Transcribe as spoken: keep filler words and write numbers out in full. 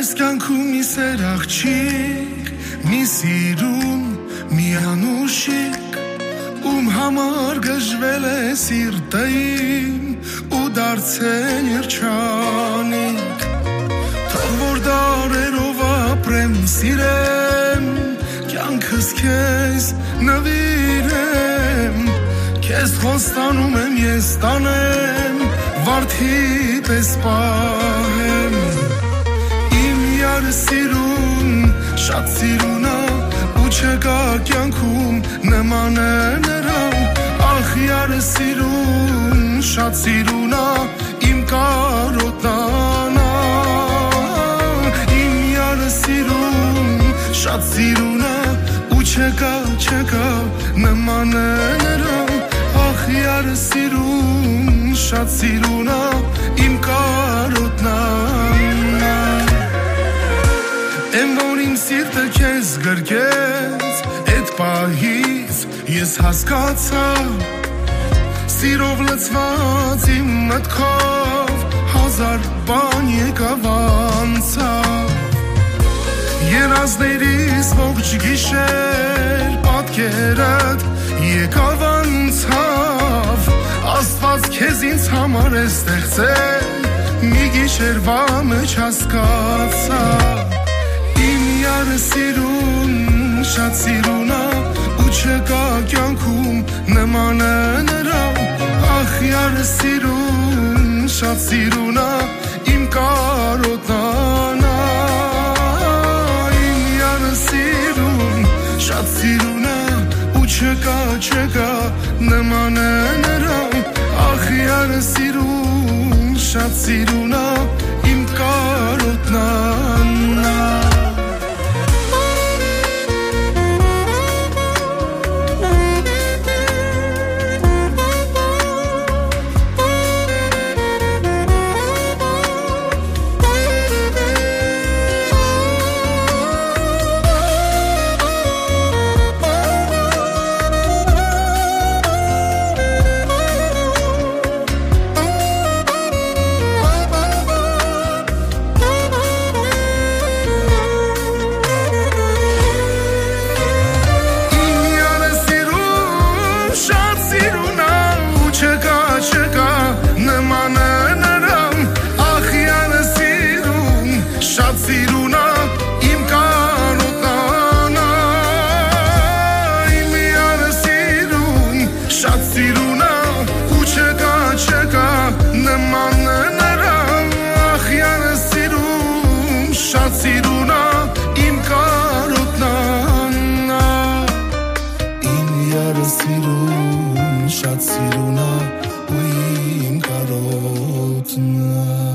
Այս կյանքում մի սեր աղջիկ, մի սիրուն, մի անուշիկ, ում համար գժվել է սիրտը իմ ու դարձել երջանիկ, թող որ դարերով ապրեմ, սիրեմ, կյանքս քեզ նվիրեմ, քեզ խոստանում եմ ես տանեմ, վարդի պես պահեմ, իմ յարը սիրուն, շատ սիրունա, ու չկա կյանքում նման է նրան, ախ յարը սիրուն, շատ սիրունա, իմ կարոտնանա, իմ յարը սիրուն, շատ սիրունա, ու չկա, չկա նման է նրան, ախ յարը սիրուն, շատ սիրունա, իմ կարոտնանա, եմ որ իմ սիրտը քեզ գրկեց, էդ պահից ես հասկացա, սիրով լցված իմ մտքով, հազար բան եկավ անցավ, երազներիս ողջ գիշեր, պատկերդ եկավ անցավ, Աստված քեզ ինձ համար է ստեղծել, մի գիշերվա մեջ հասկացա, իմ յարը սիրուն, շատ սիրունա, ու չկա կյանքում նման է նրան, ախ յարը սիրուն, շատ սիրունա, իմ կարոտնանա, իմ յարը սիրուն, շատ սիրունա, ու չկա, չկա նման է նրան, ախ յարը սիրուն, շատ սիրունա, իմ կարոտնանա, շատ սիրունա ու իմ կարոտնա